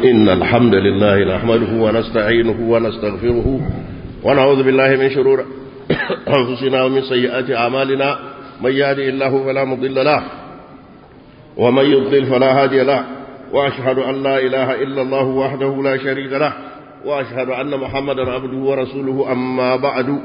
إن الحمد لله نحمده ونستعينه ونستغفره ونعوذ بالله من شرور أنفسنا ومن سيئات أعمالنا من يهده الله فلا مضل له ومن يضلل فلا هادي له وأشهد أن لا إله إلا الله وحده لا شريك له وأشهد أن محمدا عبده ورسوله أما بعد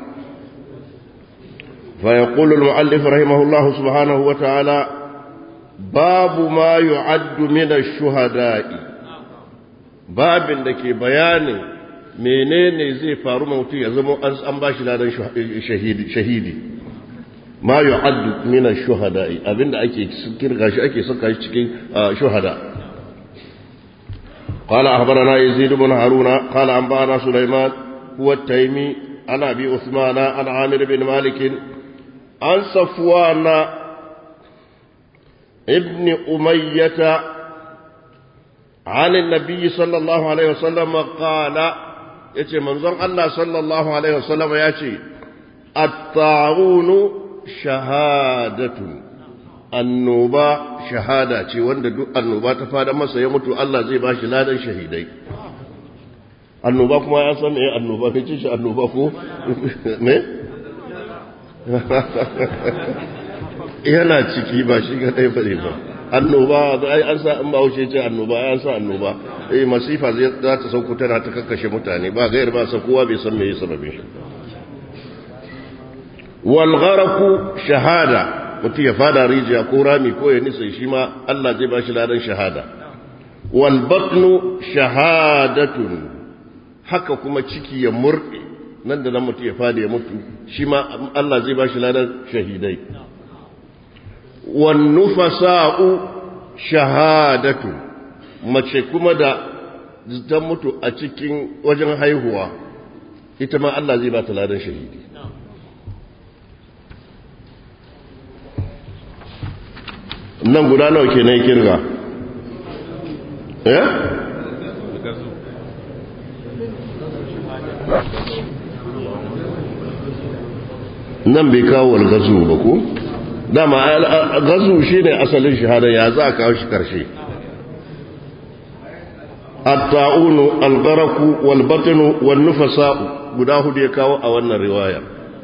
فيقول المؤلف رحمه الله سبحانه وتعالى باب ما يعد من الشهداء babin da ke bayanin menene zai faru mutum ya zama an ba shi ladan shahidi ma yu'addu min ash-shuhada'i abinda ake kirga shi ake saka shi cikin shuhada qala akhbarana yazid ibn haruna qala anba'ana sulaiman huwa at-taymi ana bi uthmana an amir bin malik an safwana ibn umayyah عن النبي صلى الله عليه وسلم قال يتي منظر الله صلى الله عليه وسلم يتي الطاعون شهادة النوبة شهادة وند النوبة تفاد مسا يموت الله زي باش لا شهيدي النوبة كما يسمى ايه النوبة كيش النوبة كو yana ciki ba shi ga ɗaya fare ba annoba ai an sa in ba wuce ce annoba ai an sa annoba masifa za ta sauko tana ta kakkashe mutane ba gair ba sa kowa bai san me yasa sababin shi wal gharqu shahada mutum ya fada rijiya ko rami ko ya nisa shi ma Allah zai ba shi ladan shahada wal batnu shahadatun haka kuma ciki ya murde nan da nan mutum ya fada ya mutu shi ma Allah zai ba shi ladan shahidai wannufasa'u shahadatu mace kuma da ta mutu a cikin wajen haihuwa ita ma Allah zai ba ta ladan shahidi nan guda nawa kenan kirga nan bai kawo walgazu ba ko dama gazu shine asalin shahada ya za ka kawo shi karshe at-ta'unu al-gharqu wal-batnu wan-nufasa guda hudu ya kawo a wannan riwaya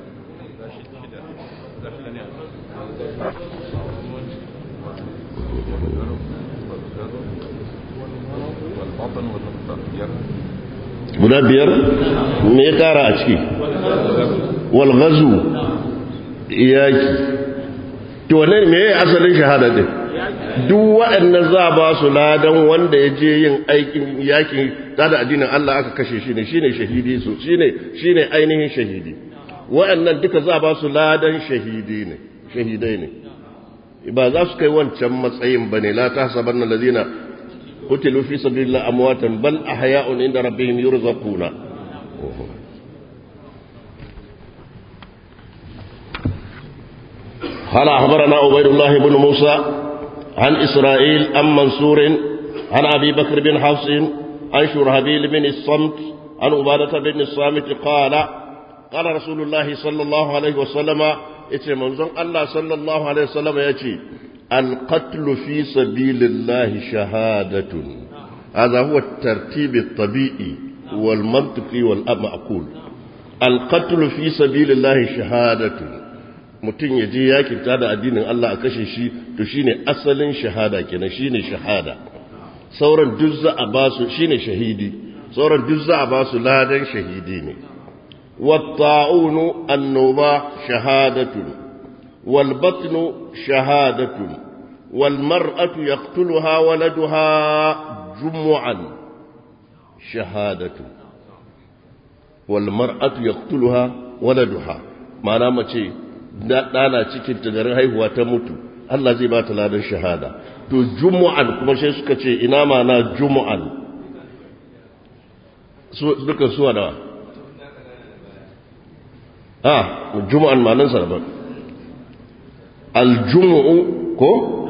guda biyar me ya tara a ciki wal-ghazu yaki to ne me asalin shahada din duk waɗannan za ba su ladan wanda ya je yin aikin yakin da addinin Allah aka kashe shi ne shine shahidi su shine ainihin shahidi waɗannan duka za ba su ladan shahidai ne ba za su kai wancan matsayin bane la tahsabanna allazina qutilu fi sabilillahi amwatan bal ahya'un inda rabbihim yurzaquna قال أخبرنا عبيد الله بن موسى عن إسرائيل عن منصور عن أبي بكر بن حفص عن شرهبيل بن الصمت عن عبادة بن الصامت قال رسول الله صلى الله عليه وسلم يتي منظر الله صلى الله عليه وسلم يتي القتل في سبيل الله شهادة هذا هو الترتيب الطبيعي والمنطقي والمعقول القتل في سبيل الله شهادة mutum ya je yakin da addinin Allah a kashe shi to shine asalin shahada kenan shine shahada sauran duk za a ba su shine shahidi sauran duk za a ba su ladan shahidi ne wat-ta'unu an-nuba shahadatun wal batnu shahadatun wal mar'atu yaqtuluha waladuha jumu'an shahadatu wal mar'atu yaqtuluha waladuha ma'ana mace ɗana cikin tagarin haihuwa ta mutu Allah zai ba ta ladan shahada to jumu'an kuma sai suka ce ina mana jumu'an duka suwa da jumu'an manan sa daban aljumu'u ko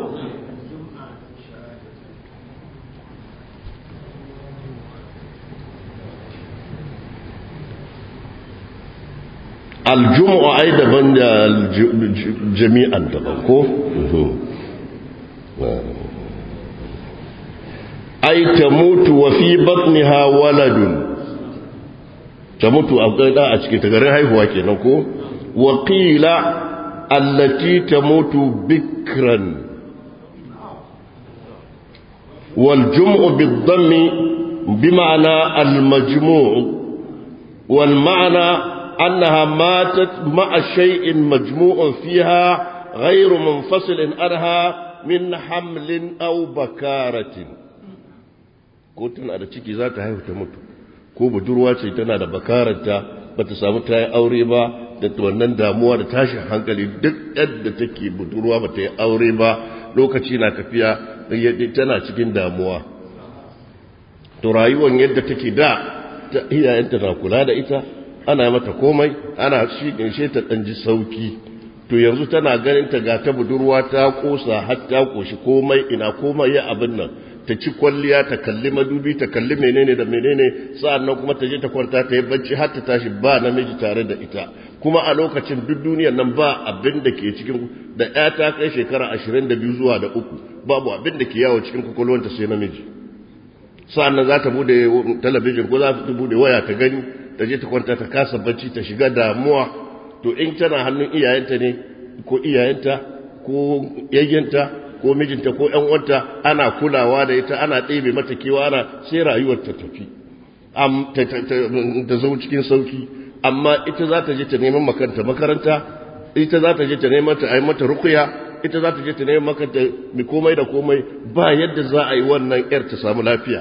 aljumu'u ai daban da jami'an daban ko ai ai tamutu wa fi batniha waladun, tamutu akwai da a cikin tagarin haihuwa kenan ko. wa qila allati tamutu bikran wal jum'u bid-dammi bima'na al-majmu' wal ma'na annaha matat ma'a shay'in majmu'un fiha ghayru munfasilin anha min hamlin aw bakaratin. Ko tana da ciki za ta haihu ta mutu, ko budurwa ce tana da bakaranta ba ta samu ta yi aure ba, da wannan damuwa da tashin hankali duk yadda take budurwa ba ta yi aure ba, lokaci na tafiya tana cikin damuwa. To rayuwar yadda take da iyayenta na kula da ita, ana mata komai, ana shi ta ɗan ji sauki. To yanzu tana ganin ta ga ta budurwa ta kosa har ta koshi komai ina komai ya abin nan, ta ci kwalliya, ta kalli madubi, ta kalli menene da menene, sa'annan kuma ta je ta kwanta ta yi bacci har ta tashi ba namiji tare da ita. Kuma a lokacin duk duniyar nan ba abin da ke cikin da ya ta kai shekara 22 zuwa da 3 babu abin da ke yawo cikin kwakwalwanta sai namiji. Sa'annan za ta bude talabijin ko za ta bude waya ta gani, ta je ta kwanta ta kasa bacci, ta shiga damuwa. To in tana hannun iyayenta ne ko iyayenta ko yayyenta ko mijinta ko ƴan uwanta, ana kulawa da ita, ana ɗebe mata kewa, ana sai rayuwar ta tafi ta zo cikin sauki. Amma ita za ta je ta neman makanta makaranta, ita za ta je ta neman ta yi mata ruqya, ita za ta je ta neman makanta mi komai da komai, ba yadda za a yi wannan ƴar ta samu lafiya.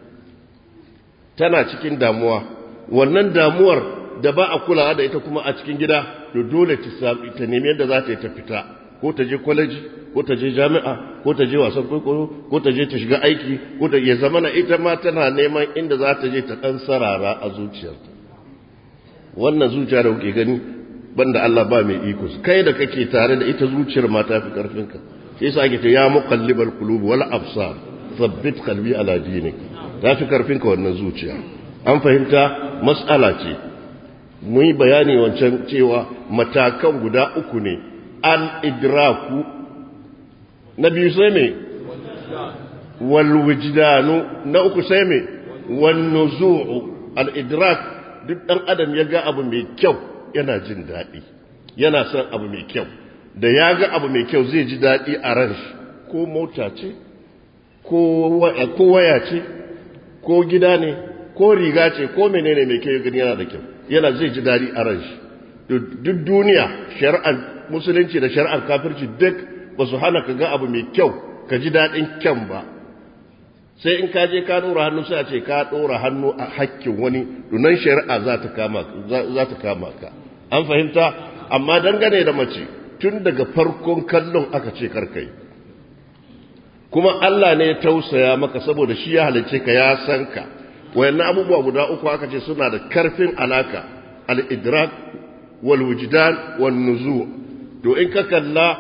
Tana cikin damuwa, wannan damuwar da ba a kulawa da ita kuma a cikin gida, to dole ta nemi yadda za ta yi ta fita, ko ta je kwaleji, ko ta je jami'a, ko ta je wasan kwaikwayo, ko ta je ta shiga aiki, ko ta ya zamana ita ma tana neman inda za ta je ta ɗan sarara a zuciyarta. Wannan zuciya da kuke gani banda Allah ba mai iko, kai da kake tare da ita zuciyar ma ta fi karfinka. Shi yasa ake ta ya muqallibal qulub wal absar thabbit qalbi ala dinik, ta fi karfinka wannan zuciya. An fahimta mas'ala ce. Mun yi bayani wancan cewa matakan guda 3 ne, al-idraku, na biyu sai me wal wijdanu, na 3 sai me wan nuzu'u. Al-idrak, duk dan adam ya ga abu mai kyau yana jin daɗi, yana son abu mai kyau, da ya ga abu mai kyau zai ji daɗi a ran shi, ko mota ce ko waya ce ko gida ne ko riga ce ko menene mai kyau gani yana da kyau, yana zai ji daɗi a ran shi. Duk duniya shari'ar musulunci da shari'ar kafirci duk ba su hana ka ga abu mai kyau ka ji daɗin kyan ba, sai in ka je ka ɗora hannu sai a ce ka ɗora hannu a hakkin wani, dunan shari'a za ta kama ka. An fahimta? Amma dangane da mace tun daga farkon kallon aka ce karkai, kuma Allah ne ya tausaya maka saboda shi ya halicce ka, ya san ka. Wayannan abubuwa guda 3 aka ce suna da karfin alaka, al-idrak wal wujdan wan nuzu'. To in ka kalla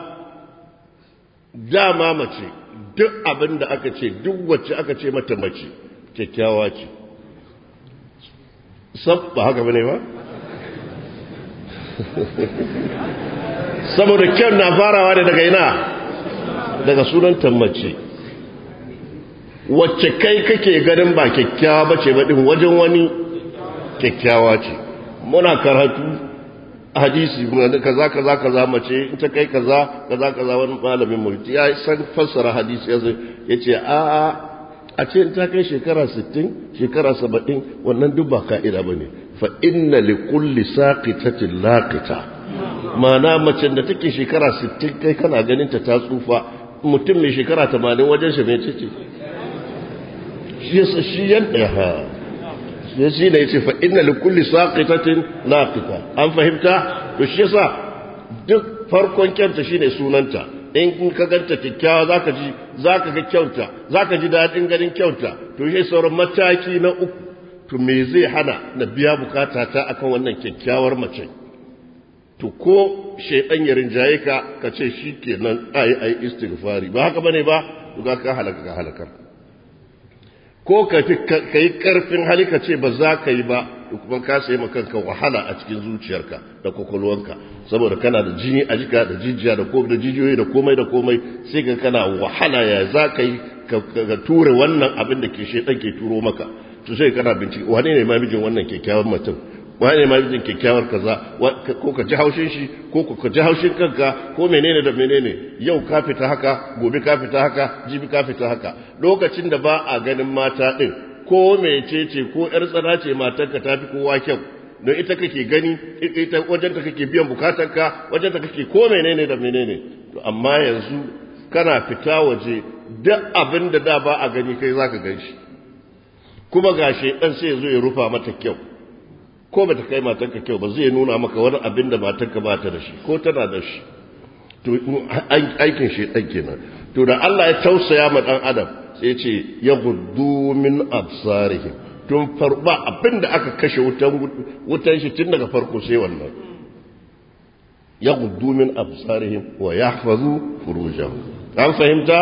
dama mace duk abin da aka ce, duk wacce aka ce mata mace kyakkyawa ce. Sab ba haka bane ba? Saboda kyan na farawa da daga ina? Daga sunanta mace. Wacce kai kake ganin ba kyakkyawa bace ba din, wajen wani kyakkyawa ce. Muna karatu hadisi kaza mace in ta kai kaza wani malamin mu ya san fassara hadisi yace a ce in ta kai shekara 60 shekara 70 wannan duk ba ka'ida bane. Fa inna li kulli saqitatin laqita, ma'ana mace da take shekara 60 kai kana ganin ta tsufa, mutum mai shekara 80 wajen shi mai ce shi yadda shi ne yace fa inna li kulli saqitatin laqita. An fahimta? To shi yasa duk farkon kyanta shine sunanta. In ka ganta kikkiawa zaka ga kyauta, zaka ji dadin ganin kyauta. To shi sauran mataki na 3, to me zai hana na biya bukata ta akan wannan kyakkyawar mace? To ko shaydan ya rinjaye ka ce shikenan ai istighfari, ba haka bane ba? To ga ka halakar. Ko ka yi ƙarfin hali ka ce ba za ka yi ba, kuma ka sayi kanka wahala a cikin zuciyarka da kwakwalwanka, saboda kana da jini a jika da jijiya da jijiyoyi da komai sai ka kana wahala ya za ka yi ka ture wannan abin da ke shedan ke turo maka to sai kana bincike wane ne ma mijin wannan kyakkyawan mutum wane ne ma mijin kyakkyawar kaza ko ka ji haushin shi ko ka ji haushin kanka ko menene da menene yau ka fita haka gobe ka fita haka jibi ka fita haka lokacin da ba a ganin mata din ko mecece ko yar tsana ce matarka tafi kowa kyau don ita kake gani ita wajen ta kake biyan bukatarka wajen ta kake ko menene da menene to amma yanzu kana fita waje duk abin da da ba a gani kai zaka ganshi kuma gashi dan sai yazo ya rufa mata kyau ko bata kai matarka kyau ba zai nuna maka wani abin da matarka ba ta da shi ko tana da shi to aikin shedan kenan to da Allah ya tausaya ma dan adam sai ce ya guddu min absarihim tun farba abinda aka kashe wutan shi tun daga farko sai wannan ya guddu min absarihim wa yahfazu furujahum an fahimta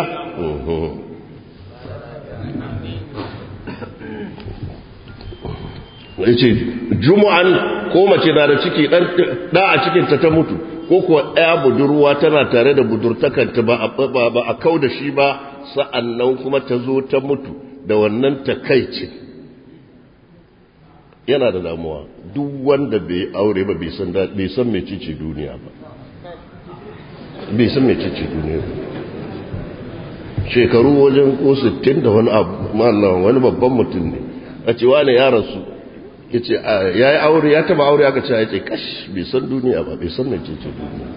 yace jumu'an ko mace na da ciki da a cikin ta mutu ko kuwa ɗaya budurwa tana tare da budurtakanta ba a kau da shi ba sa'annan kuma ta zo ta mutu da wannan takaici yana da damuwa duk wanda bai aure ba bai san mecece duniya ba bai san mecece duniya ba shekaru wajen ko 60 da wani abu wani babban mutum ne a cewa ne ya rasu ya ce ya yi aure ya taba aure aka ce ya ce kash bai san duniya ba bai san mecece duniya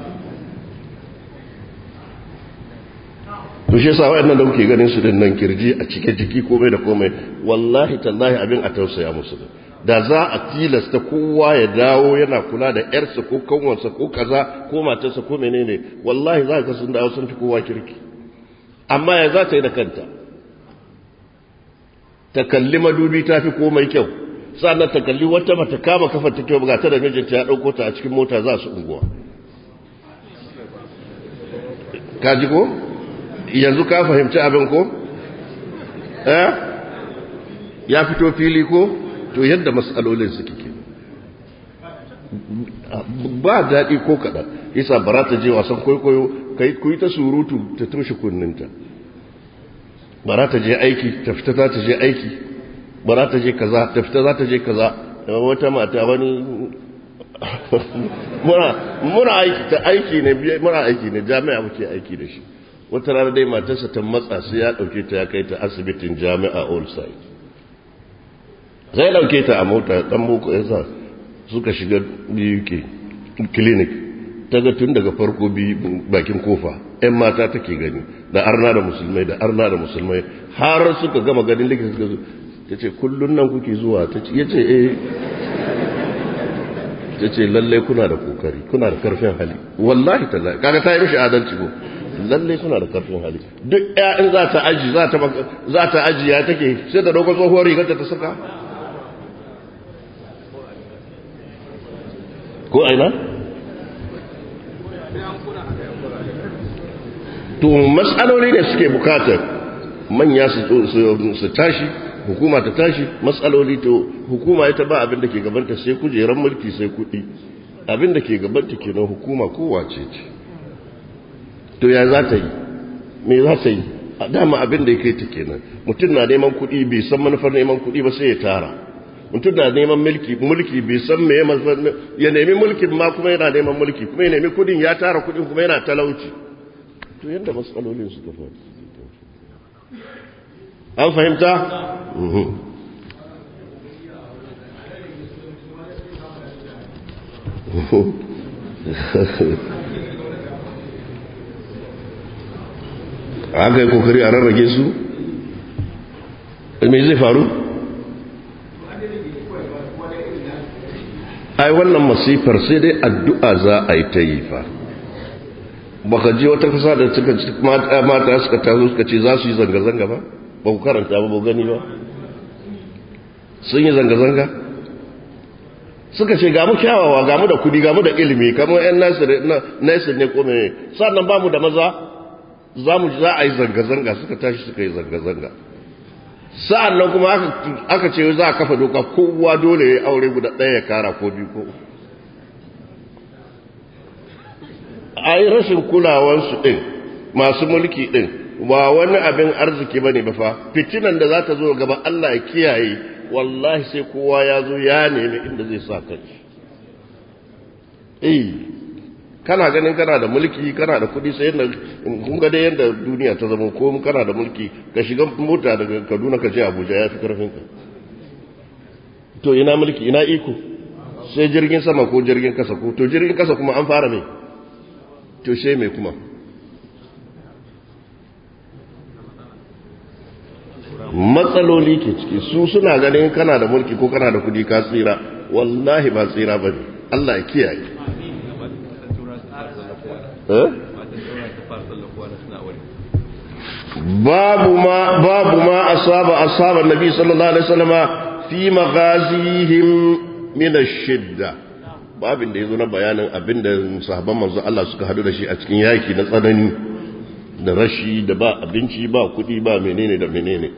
to shi yasa wayannan da kuke ganin su din nan kirji a cike jiki komai da komai wallahi tallahi abin a tausaya musu da za a tilasta kowa ya dawo yana kula da yarsa ko kanwansa ko kaza ko matarsa ko menene wallahi za ka sun dawo sun fi kowa kirki amma ya za ta yi da kanta ta kalli madubi ta fi komai kyau sannan ta kalli wata mata kama kafa ta kyau ga ta da mijinta ya ɗauko ta a cikin mota za su unguwa ka ji ko yanzu ka fahimci abin ko ya fito fili ko to yadda matsalolin suke ke ba daɗi ko kaɗan isa bara ta je wasan kwaikwayo ku yi ta surutu ta toshe kunninta bara ta je aiki ta fita za ta je aiki bara ta je kaza ta fita za ta je kaza wata mata wani muna aiki ta aiki ne muna aiki ne jami'a muke aiki da shi wata rana dai matarsa ta matsa sai ya dauke ta ya kai ta asibitin jami'a all side zai dauke ta a mota dan boko yasa suka shiga BUK clinic ta ga tun daga farko bakin kofa ƴan mata take gani da arna da musulmai har suka gama ganin likita suka zo tace kullun nan kuke zuwa tace yace tace lalle kuna da kokari kuna da karfin hali wallahi tallahi kaga ta yi mishi adalci ko lalle kuna da karfin hali duk ƴaƴan za ta aji ya take sai da dogon tsohuwar rigar ta saka ko aina to matsaloli ne suke bukatar manya su tashi hukuma ta tashi matsaloli to hukuma ita ba abin da ke gabanta sai kujeran mulki sai kuɗi abin da ke gabanta kenan hukuma kowace ce to ya za ta yi me za ta yi a dama abin da ya kai ta kenan mutum na neman kuɗi bai san manufar neman kuɗi ba sai ya tara mutum na neman mulki bai san me ya nemi mulkin ma kuma yana neman mulki kuma ya nemi kuɗin ya tara kuɗin kuma yana talauci to yadda matsalolin suka faru an fahimta? aka yi kokari a rarrage su? me zai faru? ai wannan masifar sai dai addu'a za a yi ta yi fa baka ji wata kasa da suka mata suka tazo suka ce za su yi zanga-zanga ba ba ku karanta ba ba gani ba sun yi zanga-zanga suka ce gamu kyawawa gamu da kudi gamu da ilimi kamar yan nasir ne ko mai sannan ba mu da maza za a yi zanga-zanga suka tashi suka yi zanga-zanga sa'an nan kuma aka ce za a kafa doka kowa dole ya aure guda ɗaya ya kara ko biyu ko a yi rashin kulawansu ɗin masu mulki ɗin ba wani abin arziki bane ba fa fitinan da za ta zo gaba Allah ya kiyaye wallahi sai kowa ya zo ya nemi inda zai sa kai kana ganin kana da mulki kana da kudi sai yanda kun ga dai yanda duniya ta zama ko kana da mulki ka shiga mota daga Kaduna ka je Abuja ya fi karfin ka to ina mulki ina iko sai jirgin sama ko jirgin kasa ko to jirgin kasa kuma an fara mai to sai mai kuma matsaloli ke ciki su suna ganin kana da mulki ko kana da kudi ka tsira wallahi ba tsira bane Allah ya kiyaye babu ma asaba ashaban nabi sallallahu alaihi wasallama fi maghazihim min ash-shidda babin da yazo na bayanin abinda sahabban manzo Allah suka hadu da shi a cikin yaki na tsanani da rashi da ba abinci ba kudi ba menene da menene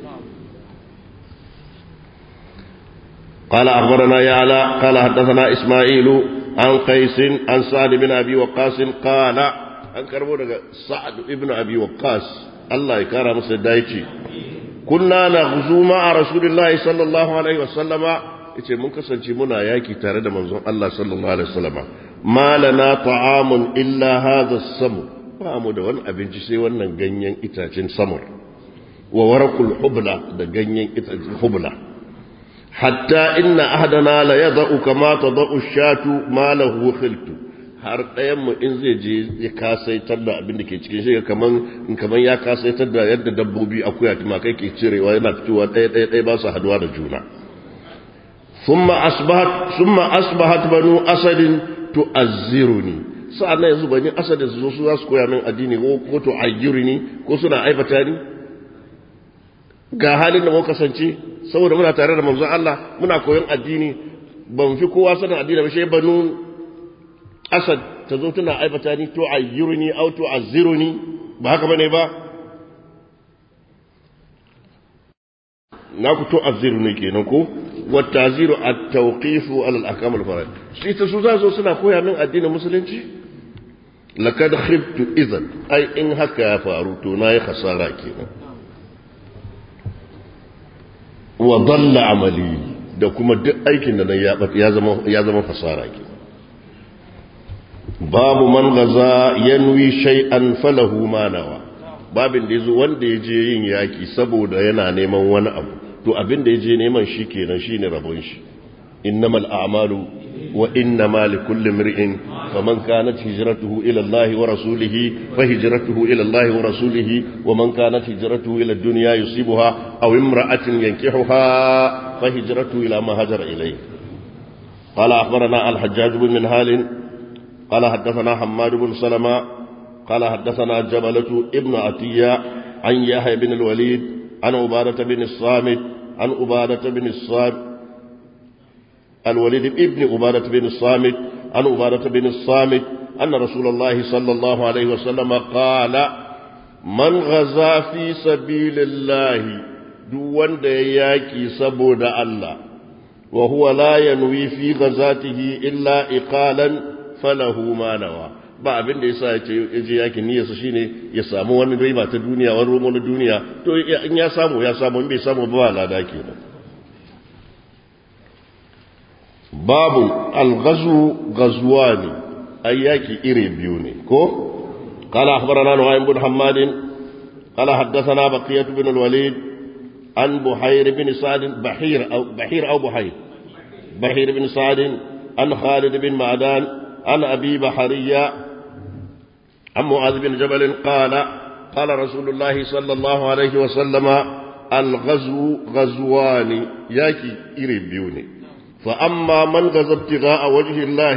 قال أخبرنا يعلى قال حدثنا إسماعيل عن قيس عن سعد بن أبي وقاص قال أنكروا سعد بن أبي وقاص الله يكرم سيدايتي كنا نغزو مع رسول الله صلى الله عليه وسلم yace mun kasance muna yaki tare da manzon Allah sallallahu alaihi wasallam ma lana ta'amun illa hadha as-samu ba mu da wani abinci sai wannan ganyen itacen samar wa warqul hubla da ganyen itacen hubla hatta inna ahadana la yad'u kama tad'u ash-shatu ma lahu khiltu har ɗayan mu in zai je ya kasaitar da abin da ke cikin shi kaman ya kasaitar da yadda dabbobi akuya tumakai ke cirewa yana fitowa ɗaya ba su haduwa da juna thumma asbahat banu asadin tu'azziruni sa'annan yanzu bani asadin su za su koya min addini ko tu'ayyiruni ko suna aibata ni ga halin da muka kasance saboda muna tare da manzon Allah muna koyon addini ban fi kowa sanin addini ba sai banu asad ta zo tana aibata ni to ayyurni aw to azziruni ba haka bane ba na ku to azziruni kenan ko wa taziru at-tawqif ala al-ahkam al-far'id shi ta su zo suna koya min addinin musulunci laqad khibtu idan ai in haka ya faru to nayi khasara kenan wa dalla amali da kuma duk aikin da ya zama fasara ke babu man gaza yanwi shay'an falahu ma nawa babin da yazo wanda yaje yin yaki saboda yana neman wani abu to abin da yaje neman shi kenan shine rabon shi innamal a'malu wa innama likulli imri'in faman kanat hijratuhu ila Allah wa rasulihi fa hijratuhu ila Allah wa rasulihi wa man kanat hijratuhu ila ad-dunya yusibuha aw imra'atin yankihuha fa hijratuhu ila ma hajara ilayhi qala akhbarana al-hajjaj bin minhal qala hadathana hammad bin salama qala hadathana jabalatu ibn atiya an yahya bin al-walid an ubadah bin as-samit an ubadah bin as-samit الوليد ابن عبادة بن الصامت عن عبادة بن الصامت أن رسول الله صلى الله عليه وسلم قال من غزا في سبيل الله دون دياكي سبود الله وهو لا ينوي في غزاته إلا إقالا فله ما نوى ba abin da yasa ya je yakin niyyarsa shine ya samu wani riba ta duniya wani romo na duniya to in ya samu in bai samu ba lada kenan babu al-ghazwu ghazwani ayyaki iri biyu ne ko qala akhbarana nu'aym bin hammad qala haddathana baqiyah bin al-walid an buhayr bin sa'd bahir bin sa'd an khalid bin ma'dan an abi bahariya an mu'adh bin jabal qala rasulullah sallallahu alayhi wa sallama al-ghazwu ghazwani yaki iri biyu ne فأما من غزا ابتغاء وجه الله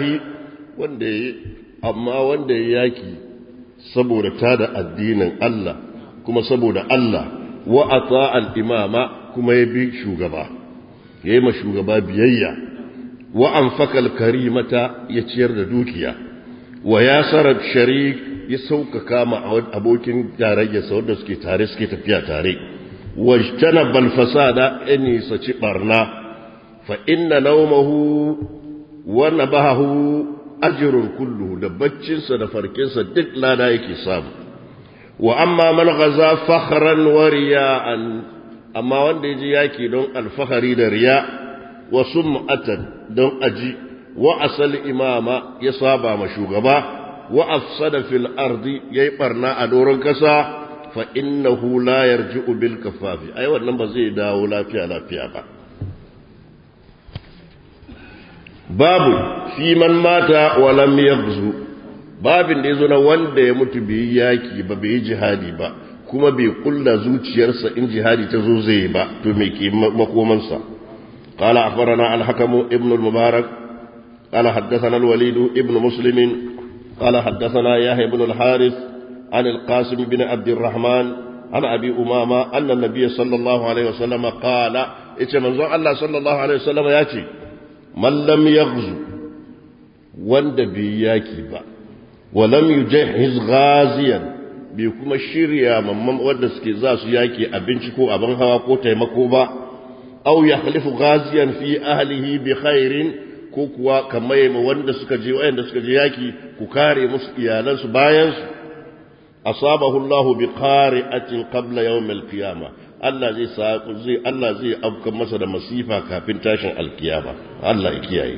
wanda ya yaki saboda tada addinin Allah kuma saboda Allah wa ata al-imama kuma ya bi shugaba yayi ma shugaba biyayya wa anfaka al-karimata ya ciyar da dukiya wa yasara sharik ya sauƙaƙa ma abokin tarayya wanda suke tare suke tafiya tare wajtanaba al-fasada inni saci barna فإن نومه ونبهه أجر كله دبتشن سدفركن سدق لا دايك صام wa amma man ghaza fakhran wa riya'an amma wanda yaji yaki don alfahari da riya wa sum'atan don aji wa asal imama ya saba ma shugaba wa afsada fil ardi yayi barna a doron kasa fa innahu la yarji'u bil kafafi ai wannan ba zai dawo lafiya ba babu fi man mata wa lam yaghzu babin da yazo na wanda ya mutu bai yaki ba bai jihadi ba kuma bai kulla zuciyarsa in jihadi ta zo zai ba to me ke makomansa qala akhbarana al-hakim ibn al-mubarak qala haddathana al-walid ibn muslim qala haddathana yahya ibn al-harith an al-qasim bin abd al-rahman an abi umama anna an-nabiy sallallahu alaihi wasallam qala ita manzon Allah sallallahu alaihi wasallam yace man lam yaghzu wanda bai yaki ba wa lam yujahhiz ghaziyan bai kuma shirya mamman wanda suke za su yaki abinci ko abin hawa ko taimako ba aw yakhlifu ghaziyan fi ahlihi bi khairin ko kuwa kamar wanda suka je yaki ku kare musu iyalansu bayan su asabahu Allahu bi qari'atin qabla yawm al-qiyamah Allah zai afka masa da masifa kafin tashin alkiyama Allah ya kiyaye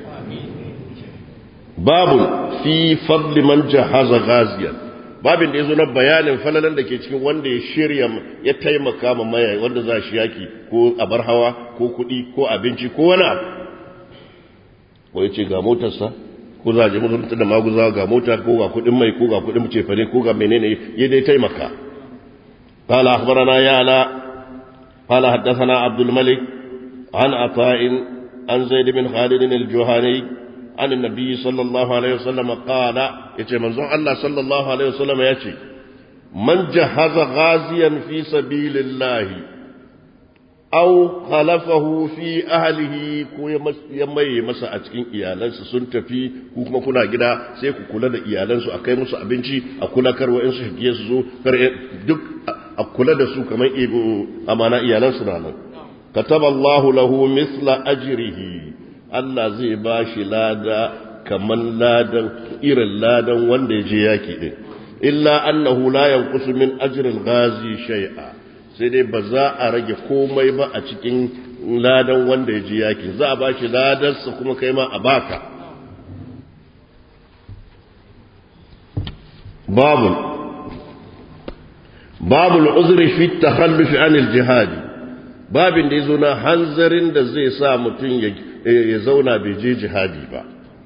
babu fi fadli man jahaza ghaziyan babin da yazo na bayanin falalan da ke cikin wanda ya shirya ya taimaka ma maya wanda za shi yaki ko abar hawa ko kudi ko abinci ko wani abu ko yace ga motarsa ko za je mutunta da maguza ga mota ko ga kudin mai ko ga kudin cefane ko ga menene ya dai taimaka قال أخبرنا يعلى قال حدثنا عبد الملك عن عطاء عن زيد بن خالد الجهني عن النبي صلى الله عليه وسلم قال يتي منزون الله صلى الله عليه وسلم يتي من جهز غازيا في سبيل الله أو خلفه في أهله كو يمي مسا a cikin iyalansu sun tafi ku kuma kuna gida sai ku kula da iyalansu akai musu abinci a kula karwa in su shige su zo kar duk a kula da su kamar amana iyalansu na nan kataballahu lahu mithla ajrihi Allah zai ba shi lada kaman ladan irin ladan wanda ya je yaki din illa annahu la yanqusu min ajri al-ghazi shay'a sai dai ba za a rage komai ba a cikin ladan wanda ya je yaki za a ba shi ladarsa kuma kai ma a baka babu al-uzri fi at-takhalluf an al-jihad babin da yazo na hanzarin da zai sa mutun ya zauna bai je jihadi ba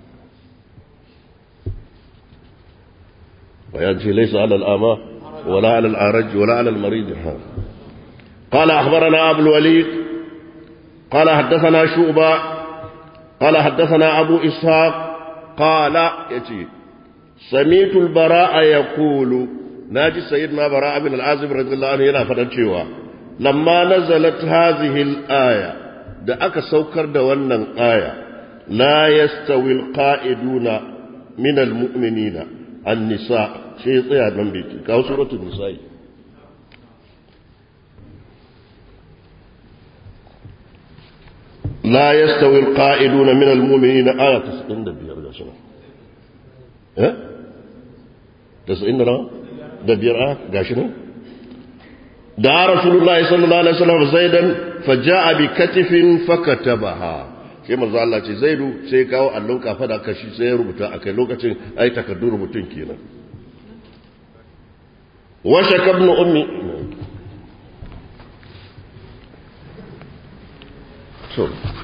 bayan ce laysa ala al-ama wala ala al-araj wala ala al-marid qala akhbarana abu al-walid qala hadathana shu'ba qala hadathana abu ishaq qala yati sami'tu al-bara'a yaqulu naji sayyidina bara'a bin al-azib radiyallahu anhu yana fadan cewa lamma nazalat hadhihi al-aya da aka saukar da wannan aya la yastawi alqa'iduna min almu'minina an-nisa sai tsaya nan bai kawo suratul nisa la yastawi alqa'iduna min almu'minina aya 95 da shi eh 95 gashi ne da rasulullahi sallallahu alaihi wasallam zaidan faja'a bi katifin fakatabaha sai manzo Allah ce zaidu sai kawo allon kafada kashi sai ya rubuta akai lokacin ai takaddun rubutun kenan wa shakabnu ummi so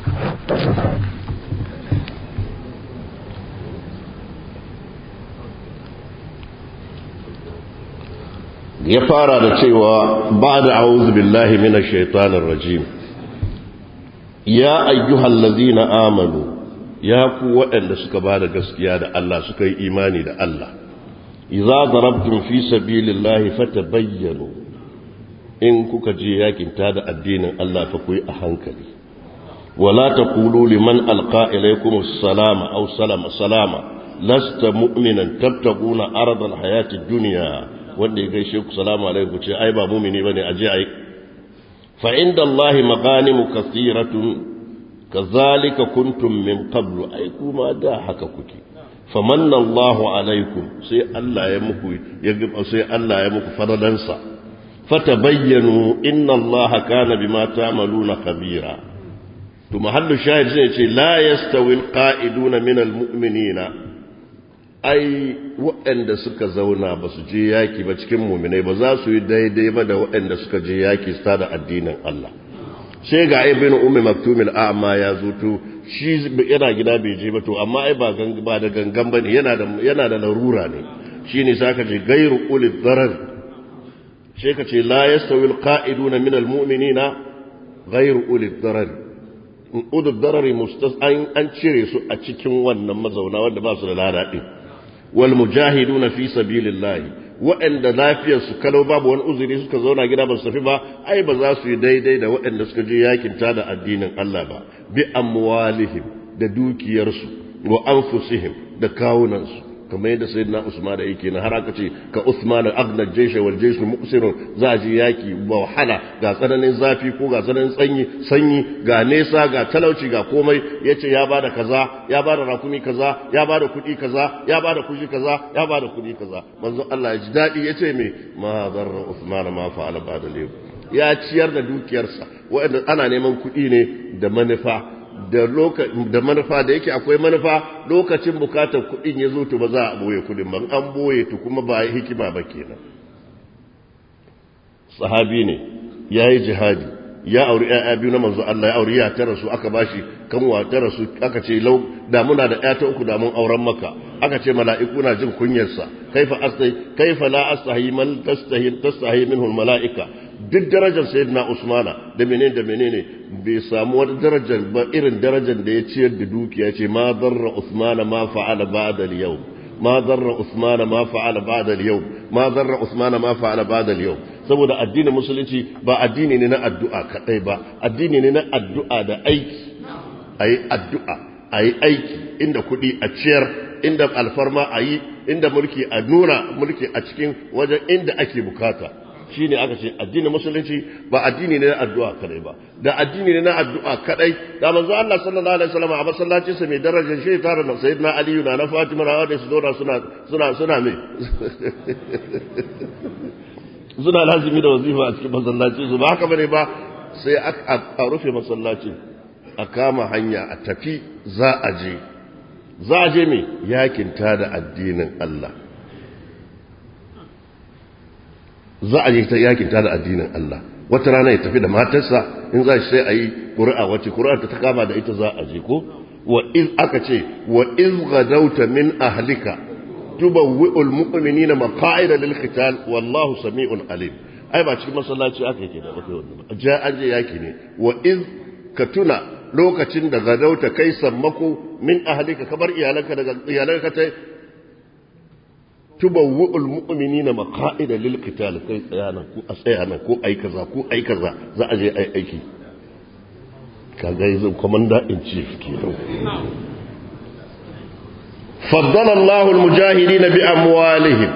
ya fara da cewa ba da a'udhu billahi minash shaitanir rajim ya ayyuhal ladina amanu ya ku waɗanda suka bada gaskiya da Allah suka yi imani da Allah idza darabtum fi sabilillahi fatabayyanu in kuka je yakin da addinin Allah fa ku yi a hankali wala taqulu liman alqa ilaykum assalama aw salama lasta mu'minan tabtaguna aradal hayatid dunya wanda ya gaishe ku salamu alaikum ce ai ba mumini bane aje ai fa inda Allahi maghanimu kathiratun kazalika kuntum min qablu ai kuma da haka kuke famanna Allahu alaikum sai Allah ya muku fadalansa fatabayyanu inna Allaha kana bima ta'maluna khabira to mahallu shahid zai ce la yastawi alqa'iduna min almu'minina ai waɗanda suka zauna ba su je yaki ba cikin mu'minai ba za su yi daidai ba da waɗanda suka je yaki su da addinin Allah sai ga ibn ummi maktum al-a'ma ya zo to shi yana gida bai je ba to amma ai ba da gangan bane yana da larura ne shine saka ce gairu ulil darar sai ka ce la yastawi al-qa'iduna min al-mu'minina gairu ulil darar ulil darar an cire su a cikin wannan mazauna wanda ba su da ladadi wal mujahiduna fi sabilillah waɗanda lafiyarsu kalau babu wani uzuri suka zauna gida ba su tafi ba ai ba za su yi daidai da waɗanda suka je yakin da addinin Allah ba bi amwalihim da dukiyarsu wa anfusihim da kawunansu kamar yadda sayyidina Usman da yake na har aka ce ka Usman al-aghna al-jaysh wal jaysh muqsirun za a je yaki ba wahala ga tsananin zafi ko ga tsananin sanyi ga nesa ga talauci ga komai yace ya bada kaza ya bada rakumi kaza ya bada kudi kaza ya bada kuji kaza ya bada kudi kaza manzo Allah ya ji dadi yace me ma darra Usman ma fa'ala ba'da al ya ciyar da dukiyarsa wanda ana neman kudi ne da manufa da manufa da yake akwai manufa lokacin bukatar kudin ya zo to ba za a boye kudin ba an boye to kuma ba hikima ba kenan sahabi ne yayi jihadi ya auri ƴaƴa biyu na manzo Allah ya auri ya tara su aka bashi kanwa tara su aka ce lau da muna da ƴa ta uku da mun auren maka aka ce mala'iku na jin kunyar sa kaifa la astahi man tastahi minhu al mala'ika duk darajar sayyidina Usmana da menene bai samu wata darajar ba irin darajar da ya ciyar da dukiya ce ma darra Usmana ma fa'ala ba'da al-yawm ma darra Usmana ma fa'ala ba'da al-yawm ma darra Usmana ma fa'ala ba'da al-yawm saboda addinin musulunci ba addini ne na addu'a kadai ba addini ne na addu'a da aiki ayi addu'a ayi aiki inda kudi a ciyar inda alfarma ayi inda mulki a nuna mulki a cikin wajen inda ake bukata shi ne aka ce addinin musulunci ba addini ne na addu'a kadai ba da addini ne na addu'a kadai da manzo Allah sallallahu alaihi wasallam a masallacin sa mai darajar shi tare da sayyidina Ali na Fatima da su dora suna me suna lazimi da wazifa a cikin masallaci su ba haka bane ba sai a rufe masallaci a kama hanya a tafi za a je me yakin da addinin Allah za a yi ta yakin da addinin Allah wata rana ya tafi da matarsa in za shi sai a yi ƙuri'a wacce ƙuri'ar ta kama da ita za a je ko wa iz aka ce wa iz gadauta min ahlika tubawwi'ul mu'minina maqa'ida lil qital wallahu sami'un alim ai ba cikin masallaci aka yake da bakai wannan ja an je yaki ne wa iz ka tuna lokacin da gadauta kai sammako min ahlika kabar iyalanka ta tubawwi'ul mu'minina maqa'ida lil qital kai tsayana ko ai kaza za a je ai aiki kaga yanzu commander in chief kenan faddala Allahu al-mujahidin bi amwalihim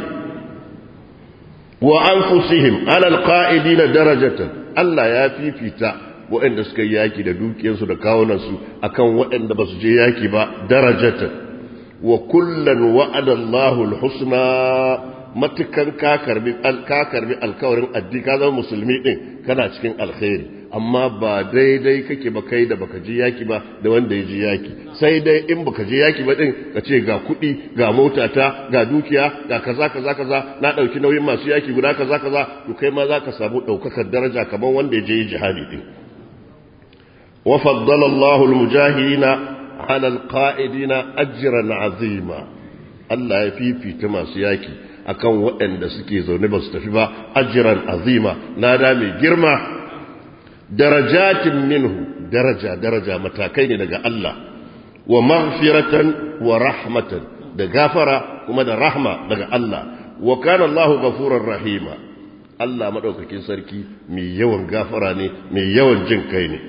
wa anfusihim ala al-qa'idin darajatan Allah ya fifita waɗanda suka yi yaki da dukiyarsu da kawunansu akan waɗanda ba su je yaki ba darajatan wa kullan wa'ada Allahu al-husna matukan ka karbi alkawarin addini ka zama musulmi din kana cikin alkhairi amma ba daidai kake ba kai da baka je yaki ba da wanda ya je yaki sai dai in baka je yaki ba din ka ce ga kuɗi ga motata ga dukiya ga kaza na ɗauki nauyin masu yaki guda kaza to kai ma zaka samu ɗaukakar daraja kamar wanda ya je jihadi din wa faddala Allahu al-mujahidina ala al-qa'idina ajran azima Allah ya fifita masu yaki akan waɗanda suke zaune ba su tafi ba ajran azima lada mai girma darajatin minhu daraja matakai ne daga Allah wa maghfiratan wa rahmatan da gafara kuma da rahma daga Allah wa kana Allahu ghafurur rahima Allah madaukakin sarki mai yawan gafara ne mai yawan jin kai ne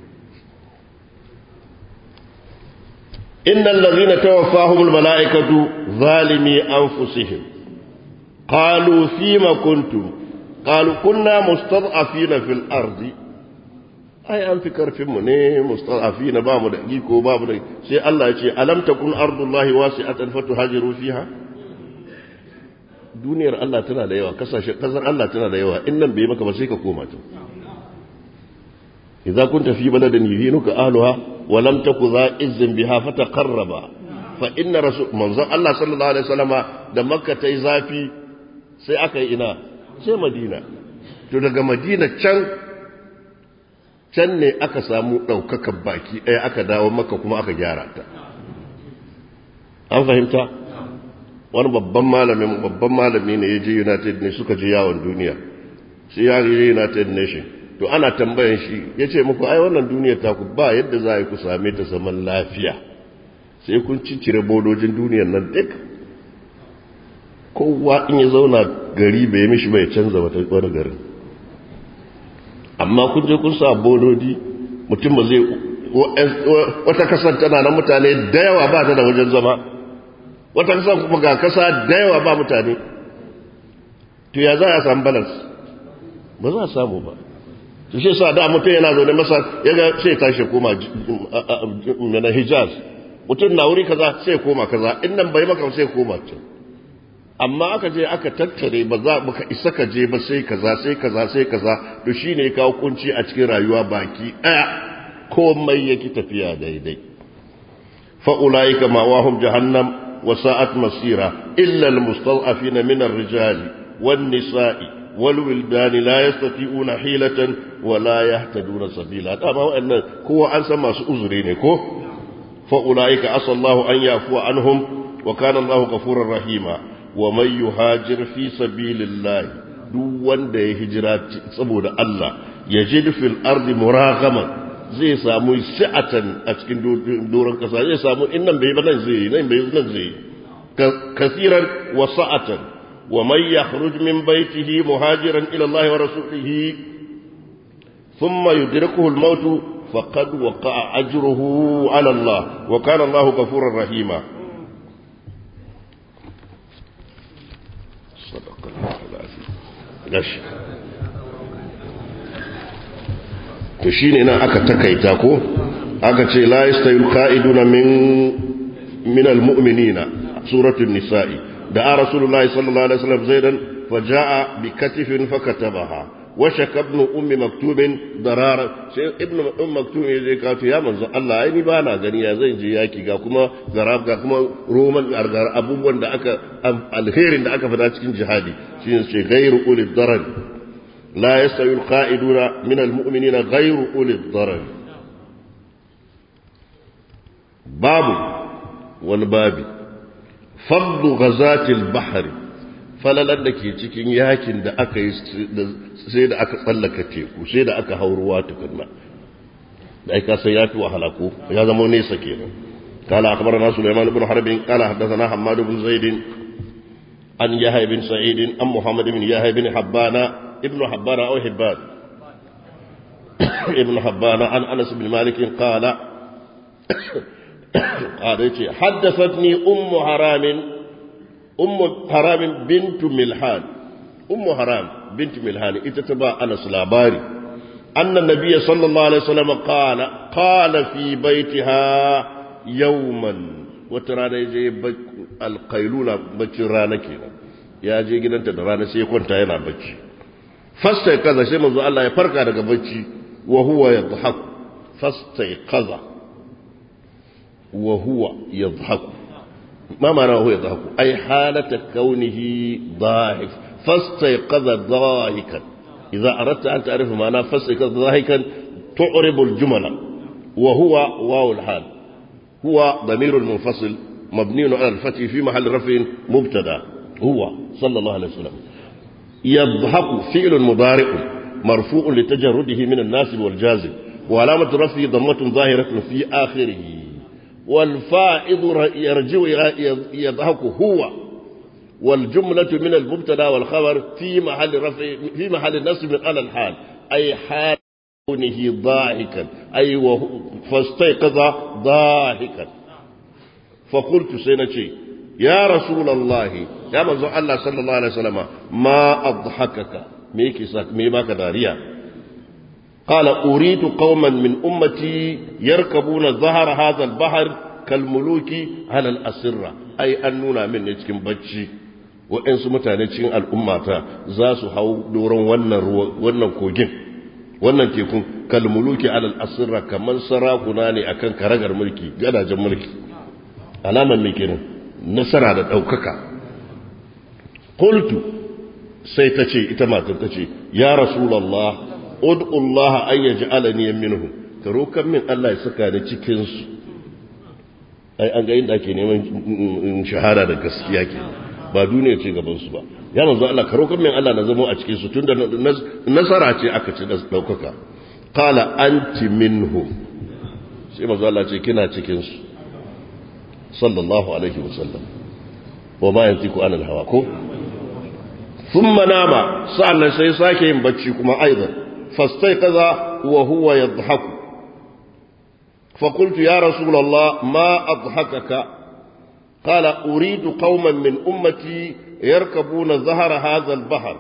innal ladhina tawaffahumul malaikatu zalimi anfusihim qalu fima kuntum qalu kunna mustad'afina fil ardi ai an fi karfinmu ne musta'afi na ba mu da iko ba mu da sai Allah ya ce alam takun ardullahi wasi'atan fatuhajiru fiha duniyar Allah tana da yawa kasar Allah tana da yawa in nan bai maka ba sai ka koma ta idza kunta fi baladin yuhinuka ahluha wa lam taku za izzin biha fataqarraba fa inna rasul manzon Allah sallallahu alaihi wasallama da makka tai zafi sai aka yi ina sai madina to daga madina can ne aka samu ɗaukakan baki ɗaya aka dawo maka kuma aka gyara ta an fahimta wani babban malami ne ya je united ne suka je yawon duniya shi ya je united nation to ana tambayan shi ya ce muku ai wannan duniyar ta ku ba yadda za a yi ku same ta zaman lafiya sai kun ciccire bodojin duniyar nan duk kowa in ya zauna gari bai mishi bai canza wani garin amma kun je kun sa bododi mutum ba zai wata kasar tana na mutane da yawa ba ta da wajen zama wata kasar kuma ga kasa da yawa ba mutane to ya za a samu balance ba za a samu ba to shi sa da mutum yana zaune masa ya ga sai tashi koma na Hijaz mutum na wuri kaza sai koma kaza in nan bai maka sai koma can amma aka je aka tattare ba za ka isa ka je ba sai kaza sai kaza sai kaza to shine ya kawo kunci a cikin rayuwa baki daya komai yake tafiya daidai fa ulaika ma'wahum jahannam wa sa'at masira illa almustad'afina min ar-rijali wan-nisa'i wal-wildani la yastati'una hilatan wa la yahtaduna sabila dama wa'annan kowa an san masu uzuri ne ko fa ulaika asallahu an yafu anhum wa kana Allahu ghafurur rahima wa man yuhajir fi sabilillah duk wanda ya hijira saboda Allah yajid fil ardi muragaman zai samu sa'atan a cikin doron kasa zai samu innan bai nan zai nan bai nan zai kasiran wa sa'atan wa man yakhruj min baytihi muhajiran ila Allah wa rasulihi thumma yudrikuhu al-maut faqad waqa'a ajruhu ala Allah wa kana Allahu ghafurur rahima gashi to shine nan aka takaita ko aka ce la yastayil qa'iduna min almu'minina suratul nisa'i da rasulullahi sallallahu alaihi wasallam zaidan faja'a bi katifin fakatabaha wa shakabnu ummi maktubin darara sai ibnu maktub ya je kato ya manzo Allah ai ni ba na gani ya zan je yaki ga kuma garab ga kuma roman gargar abubuwan da aka alherin da aka fada cikin jihadi shine ce ghairu ulil darar la yastawi alqa'iduna min almu'minina ghairu ulil darar babu wal babi fadlu ghazatil bahri falalan da ke cikin yakin da aka yi sai da aka tsallaka teku sai da aka hauruwa tukunna da aka sai yafi wahala ko ya zama nesa kenan قال أخبرنا سليمان بن حرب قال حدثنا حماد بن زيد عن يحيى بن سعيد عن محمد بن يحيى بن حبان ابن حبان أو حبان ابن حبان عن أنس بن مالك قال حدثتني أم حرام بنت ملحان أم حرام بنت ملحان اتتبع أنس لاباري أن النبي صلى الله عليه وسلم قال في بيتها يوما وترانا يجي القيلولة بجرانا كنا يا جي جدا تدرانا سيكون تاينا بجي فاستيقظ شيء منذ الله يفرق على بجي وهو يضحك فاستيقظ وهو يضحك ما معنى وهو يضحك أي حالة كونه ضاحك فاستيقظ ضاحكا إذا أردت أن تعرف معنى فاستيقظ ضاحكا تعرب الجمل وهو واو الحال هو ضمير منفصل مبني على الفتح في محل رفع مبتدا هو صلى الله عليه وسلم يضحك فعل مضارع مرفوع لتجرده من الناسب والجازم وعلامة رفعه ضمة ظاهرة في آخره والفائض يرجع يضحك هو والجملة من المبتدا والخبر في محل نصب على الحال أي حال كونه ضاحكا أي فاستيقظ ضاحكا فقلت سينتي يا رسول الله يا منزل الله صلى الله عليه وسلم ما أضحكك ميكي ساك ميما كداريا قال أريد قوما من أمتي يركبون ظهر هذا البحر كالملوك على الأسرة أي أننا من يتكن بجي وإن سمتاني تشين الأمة زاسو هاو دورون ونن كوجين ونن تيكون كالملوك على الأسرة كمن سراكناني أكن كرغر ملكي جدا ملكي علامة ميكين نصر على أوكاكا قلت سيتشي إتماتن تشي يا رسول الله ادعو الله أن يجعلني منهم كروكا من الله يسكاني تشكنس أي أنجا إنك neman shahara da gaskiya ke ba duniya ce gaban su ba ya manzo Allah karokan min Allah na zama a cikin su tunda nasara ce aka ci daukaka qala anti minhum sai manzo Allah ce kina cikin su sallallahu alaihi wasallam wa ma yantiku anil hawa ko thumma nama sa'an sai sake yin bacci kuma aidan فاستيقظ وهو يضحك فقلت يا رسول الله ما أضحكك قال أريد قوما من أمتي يركبون ظهر هذا البحر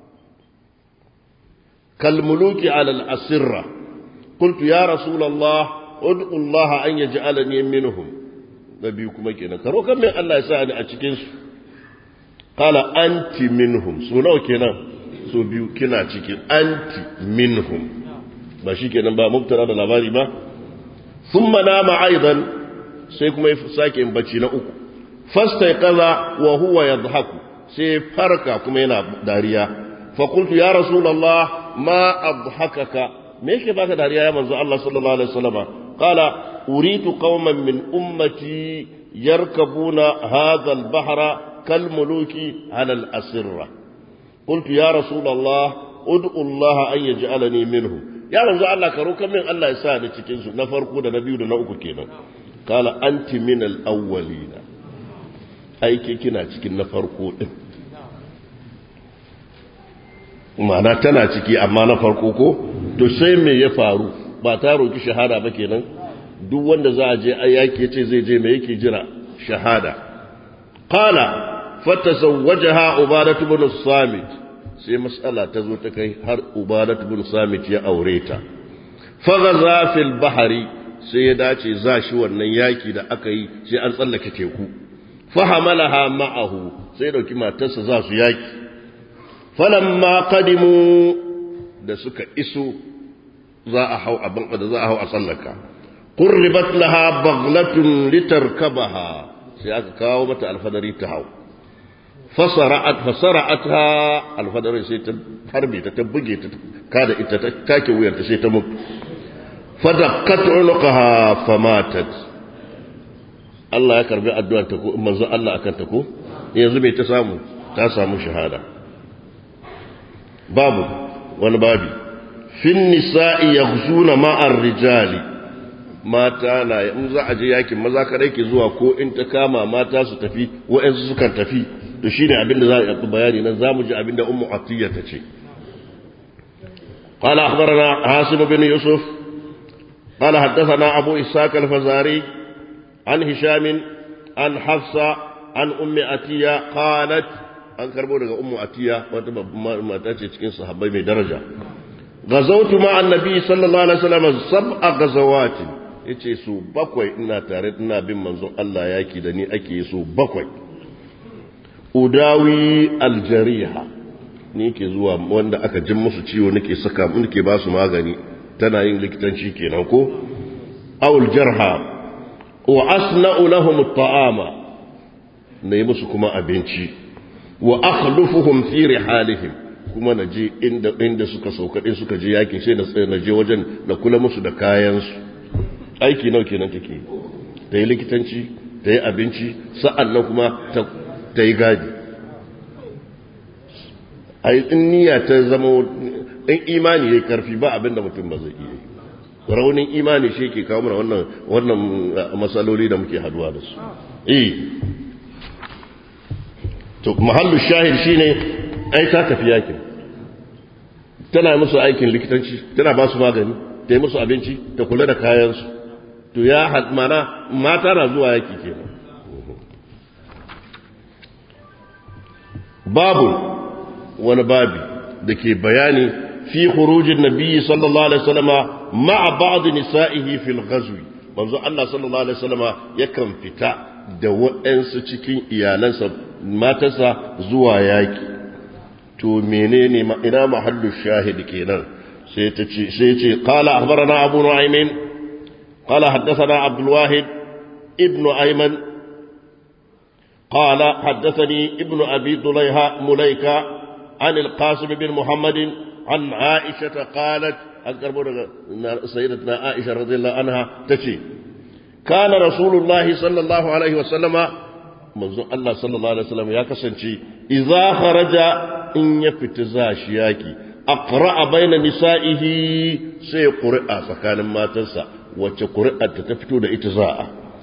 كالملوك على الأسرة قلت يا رسول الله ادعو الله أن يجعلني منهم نبيكم كنا كروكا من الله يساعدني أتشكنس قال أنت منهم سنو كنا so biyu kina cikin anti minhum ba shi kenan ba mubtara da labari ba thumma nama aidan sai kuma ya sake yin bacci na uku fastayqaza wa huwa yadhaku sai farka kuma yana dariya fa qultu ya rasulullah ma adhakaka me yake baka dariya ya manzo Allah sallallahu alaihi wasallam qala uritu qauman min ummati yarkabuna hadha al-bahra kalmuluki ala al-asirra قلت يا رسول الله ادعو الله أن يجعلني منهم يا رسول الله كروكا من الله يساعد تكنسو نفرقو دا نبيو دا نوكو كينا قال أنت من الأولين أي كينا تكن نفرقو معنى تنا تكي أما نفرقو كو تسيمي يفارو باتارو كي شهادة بكينا دو وند زاجي أياكي تزي جي ميكي جرا شهادة قال فتزوجها عبادة بن الصامت sai mas'ala ta zo ta kai har ubadat bin samit ya aure ta fagaza fil bahari sai ya dace za shi wannan yaki da aka yi sai an tsallake teku fahamalaha ma'ahu sai dauki matarsa za su yaki falamma qadimu da suka iso za a hau abin da za a hau a tsallaka qurribat laha baghlatun litarkabaha sai aka kawo mata alfadari ta hau fasara'atha alfadari sai ta harbe ta buge ta kada ita ta take wuyarta sai ta mutu fadaqqat unqaha famatat Allah ya karbi addu'ar ta ko manzo Allah akan ta ko yanzu bai ta samu shahada babu wani babi fin nisa'i yaghzuna ma'ar rijali mata na in za a je yakin maza kadai ke zuwa ko in ta kama mata su tafi wa'ansu sukan tafi to shine abinda za a yi bayani nan zamu ji abinda ummu atiyya ta ce qala akhbarana hasim bin yusuf qala haddathana abu ishaq al-fazari an hisham an hafsa an ummi atiyya qalat an karbo daga ummu atiyya wata mata ce cikin sahabbai mai daraja غزوت مع النبي صلى الله عليه وسلم 7 غزوات yace su bakwai ina tare ina bin manzon Allah yaki da ni ake su bakwai udawi aljariha ni ke zuwa wanda aka jin musu ciwo nake saka nake ba su magani tana yin likitanci kenan ko awul jarha wa asna'u lahum at'ama nayi musu kuma abinci wa akhlufuhum fi rihalihim kuma naje inda suka sauka din suka je yaki sai na je wajen na kula musu da kayan su aiki nawa kenan take ta yi likitanci ta yi abinci sa'annan kuma ta yi gadi a yi niyya ta zama in imani ya yi karfi ba abinda mutum ba zai iya yi raunin imani shi ke kawo mana wannan matsaloli da muke haduwa da su to mahallu shahid shine ai ta tafi yakin tana musu aikin likitanci tana ba su magani ta yi musu abinci ta kula da kayansu to ya mana mata na zuwa yaki kenan babu wani babi da ke bayani في خروج النبي صلى الله عليه وسلم مع بعض نسائه في الغزو منذ الله صلى الله عليه وسلم يكن فتا da waɗansu cikin iyalansa matarsa zuwa yaki to menene ina mahallu shahid kenan sai ce qala akhbarana abu nu'aym qala haddathana abdul wahid ibn ayman qala haddathani ibn abi dulayha mulaika an al-qasim bin muhammad an aisha qalat أقرب سيدتنا عائشة رضي الله عنها تشي كان رسول الله صلى الله عليه وسلم منذ الله صلى الله عليه وسلم يا كسنشي إذا خرج إن يفتزاش ياكي أقرأ بين نسائه سيقرأ فكان ما تنسى وتقرأ تتفتون إتزاء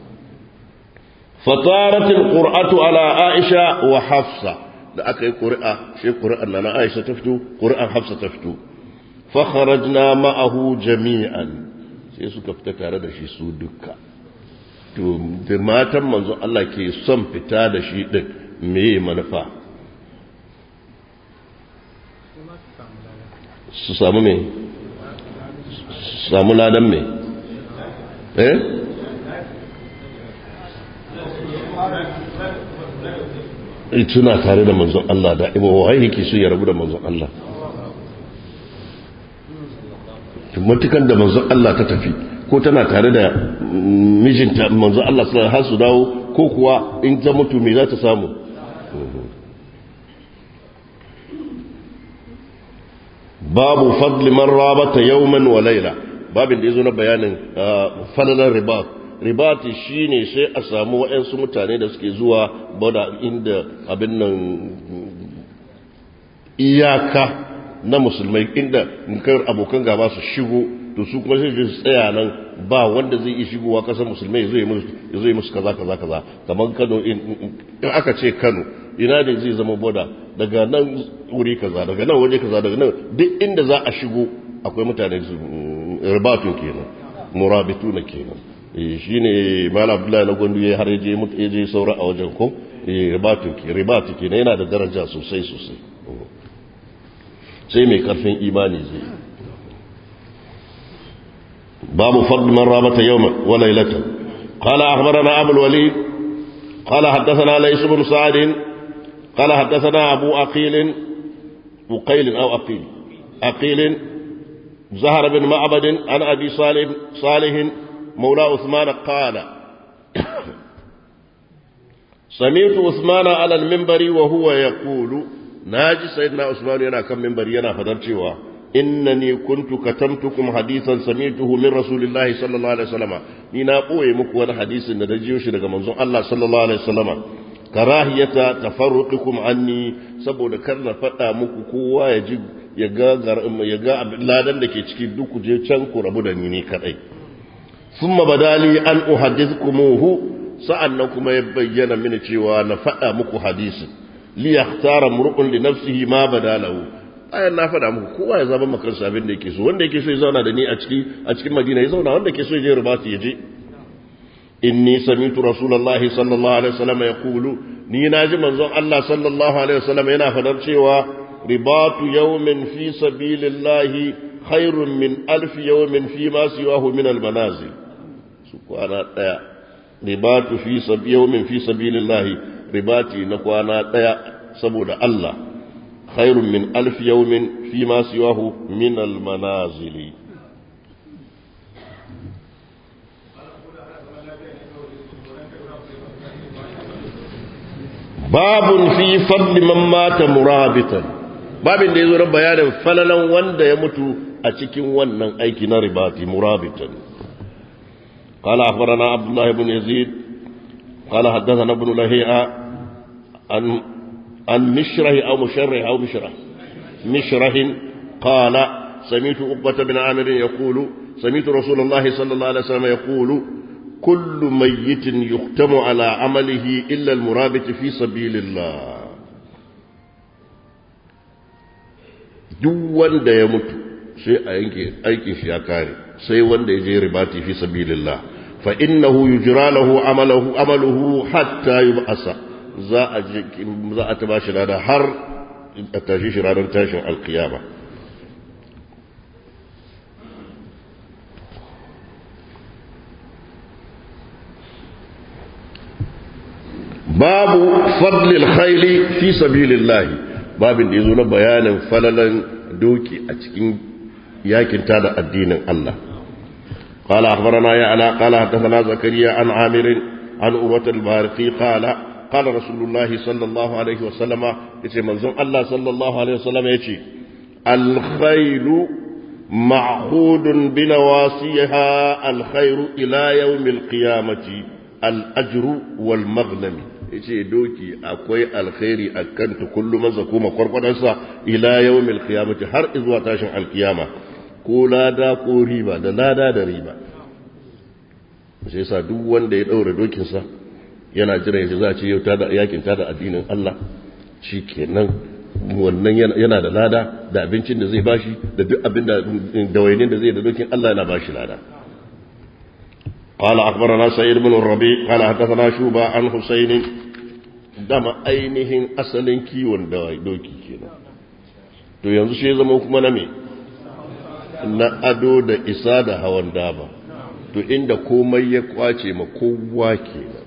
فطارت القرأة على عائشة وحفصة لأكي قرأ شيء قرأ لنا عائشة تفتو قرأ حفصة تفتو fakharajna ma'ahu jami'an sai suka fita tare da shi su duka to da matan manzo Allah ke son fita da shi din meye manufa su samu me samu ladan me tuna tare da manzon Allah da ibo wai yake so ya rabu da manzon Allah matukan da manzon Allah ta tafi ko tana tare da mijinta manzon Allah sallallahu alaihi wasallam dawo ko kuwa in ta mutu me za ta samu babu fadli man rabata yawman wa layla babin da yazo na bayanin falalan ribati shine sai a samu waɗansu mutane da suke zuwa bada inda abin nan iyaka na musulmai inda kar abokan gaba su shigo to su kuma sai su tsaya nan ba wanda zai iya shigowa kasar musulmai zai yi musu kaza kamar Kano in aka ce Kano ina ne zai zama boda daga nan wuri kaza daga nan waje kaza daga nan duk inda za a shigo akwai mutane ribatun kenan murabituna kenan shine Malam Abdullahi na Gondo ya har je saura a wajen ko ribatu kenan yana da daraja sosai sai mai karfin imani zai babu fadl man rabata yawman wa laylatan qala akhbarana abu al-walid qala hadathana lays ibn sa'd qala hadathana abu aqil zahar bin ma'bad an abi salih مولى عثمان قال سمعت عثمان على المنبر وهو يقول naji sayyidina Usman yana kan minbari yana fadar cewa innani kuntu katamtukum hadithan sami'tuhu min rasulillahi sallallahu alaihi wasallam ni na boye muku wani hadisin da dajiyo shi daga manzon Allah sallallahu alaihi wasallam karahiyata tafarruqukum anni saboda kar na fada muku kowa ya ji ya ga ladan da ke ciki duk ku je can ku rabu da ni ne kadai thumma badali an uhaddithkumuhu sa'annan kuma ya bayyana mini cewa na fada muku hadisin liyakhtara mur'un li nafsihi ma badalahu ayan na fada muku kowa ya zama makansa abin da yake so wanda yake so ya zauna da ni a cikin Madina ya zauna wanda yake so ya je ribati ya je inni sami'tu rasulullahi sallallahu alaihi wasallam yaqulu ni naji manzon Allah sallallahu alaihi wasallam yana fadar cewa ribatu yawmin fi sabilillahi khairun min alf yawmin fi ma siwahu min almanazil su kwana daya ribatu fi yawmin fi sabilillahi ribati na kwana daya saboda Allah khairun min alf yawmin fi ma siwahu min almanazili babun fi fadli man mata murabitan babin da yazo ran bayanin falalan wanda ya mutu a cikin wannan aiki na ribati murabitan قال أخبرنا عبد الله بن يزيد قال حدثنا ابن لهيعة عن مشره أو مشره قال سمعت عقبة بن عامر يقول سمعت رسول الله صلى الله عليه وسلم يقول كل ميت يختم على عمله إلا المرابط في سبيل الله duk wanda ya mutu sai a yanke aikin shi ya kare sai wanda ya je ribati fi sabilillah fa innahu yujra lahu amaluhu hatta yub'asa za a taba shi da har a tashi shi ranar tashin alkiyama babu fadlil khayli fi sabilillah babin da yazo na bayanin falalan doki a cikin yakin da addinin Allah. قال أخبرنا يعلى قال حدثنا زكريا عن عامر عن أروة البارقي قال قال رسول الله صلى الله عليه وسلم يتي منزون الله صلى الله عليه وسلم يتي الخيل معهود بنواسيها الخير إلى يوم القيامة الأجر والمغنم yace doki akwai alkhairi akan kullu maza kuma kwarkwadansa ila yawmil qiyamati har zuwa tashin alkiyama ko lada ko riba da lada da riba sai yasa duk wanda ya daura dokin sa yana jira yace za a ce yau ta da yakin ta da addinin Allah shikenan wannan yana da lada da abincin da zai bashi da duk abin da wainin da zai da dokin Allah yana bashi lada. قال أخبرنا سعيد بن الربيع قال حدثنا شوبة عن حسين دم أينهن أصلين كيوان دوكي كينا تو ينزو شيء زمو كما نمي na ado da isa da hawan daba to inda komai ya kwace ma kowa kenan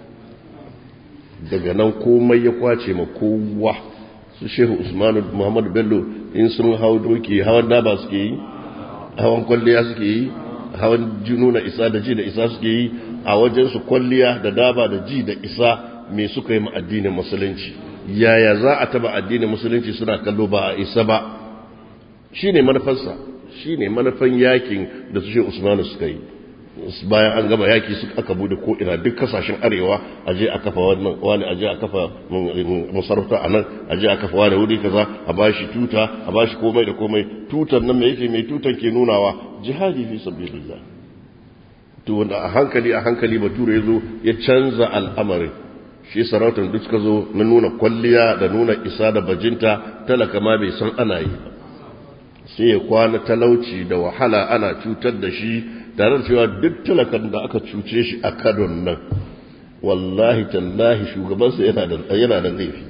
daga nan komai ya kwace ma kowa su Shehu Usman Muhammad Bello in sun hau doki hawan daba suke yi hawan kwalliya suke yi hawan jununa isa da ji da isa suke yi a wajen su kwalliya da daba da ji da isa me suka yi ma addinin musulunci yaya za a taba addinin musulunci suna kallo ba a isa ba shine manufarsa shine manufan yakin da su Shehu Usman suka yi bayan an gama yaki su aka bude ko ina duk kasashen arewa aje a kafa wannan wani aje a kafa musarauta anan aje a kafa wani wuri kaza a bashi tuta a bashi komai da komai tutar nan mai tutar ke nunawa jihadi fi sabilillah to wanda a hankali bature yazo ya canza al'amarin shi sarautar duk suka zo na nuna kwalliya da nuna isa da bajinta talaka ma bai san ana yi sai ya kwana talauci da wahala ana cutar da shi tare da cewa duk talakan da aka cuce shi a kadon nan wallahi tallahi shugabansa yana da laifi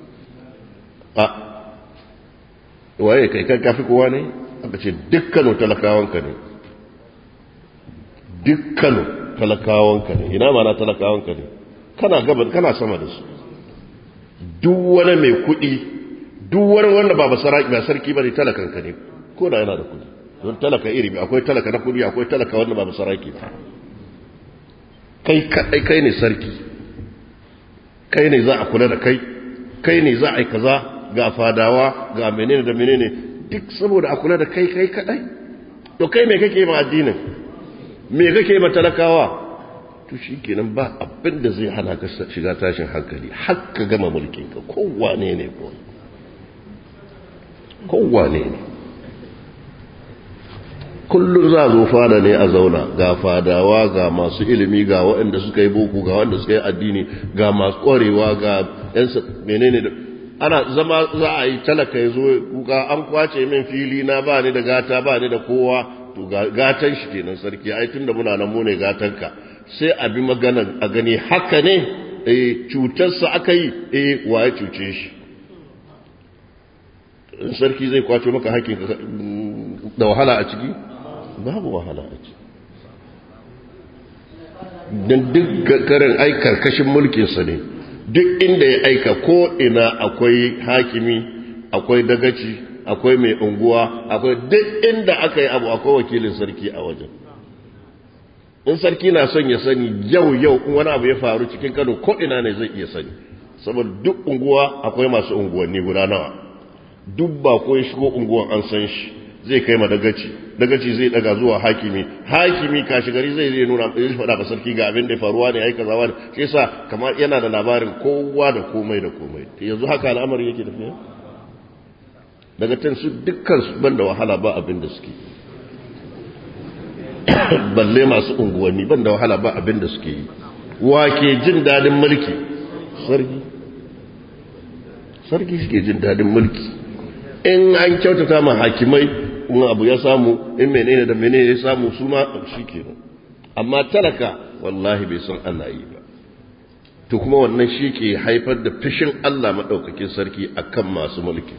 a waye kai kan kafi kowa ne aka ce dukkanu talakawanka ne dukkanu talakawanka ne ina ma na talakawanka ne kana gaban kana sama da su duk wani mai kuɗi duk wani wanda ba sarki ba ne talakanka ne ko da yana da kuɗi don talaka iri akwai talaka na kudi akwai talaka wanda ba sarki ba kai ne sarki kai ne za a kula da kai ne za a yi kaza ga fadawa ga menene da menene duk saboda a kula da kai kadai to kai me kake ma addinin me kake ma talakawa to shikenan ba abin da zai hana ka shiga tashin hankali har ka gama mulkin ka kowane ne kullum za a zo fada ne a zauna ga fadawa ga masu ilimi ga waɗanda suka yi boko ga waɗanda suka yi addini ga masu ƙwarewa ga yan menene da ana zama za a yi talaka ya zo kuka an kwace min fili na ba ni da gata ba ni da kowa to gatan shi kenan sarki ai tunda muna nan mu ne gatanka sai a bi maganar a gani haka ne cutarsa aka yi waye cuce shi sarki zai kwace maka hakkin da wahala a ciki babu wahala a ciki don duk karin aikar kashin mulkinsa ne duk inda ya aika ko ina akwai hakimi akwai dagaci akwai mai unguwa akwai duk inda aka yi abu akwai wakilin sarki a wajen in sarki na son ya sani yau in wani abu ya faru cikin Kano ko ina ne zai iya sani saboda duk unguwa akwai masu unguwanni guda nawa duk ba ko ya shigo unguwan an san shi zai kai ma dagaci zai daga zuwa hakimi kashi gari zai nuna zai faɗa ba sarki ga abin da faruwa ne ai kaza wani shi yasa kamar yana da labarin kowa da komai yanzu haka al'amari yake tafiya daga tan su dukkan su banda wahala ba abin da suke balle masu unguwanni banda wahala ba abin da suke yi wake jin dadin mulki sarki shi ke jin dadin mulki in an kyautata ma hakimai in abu ya samu in menene da menene ya samu su ma shi kenan amma talaka wallahi bai san ana yi ba to kuma wannan shi ke haifar da fishin Allah maɗaukakin sarki akan masu mulki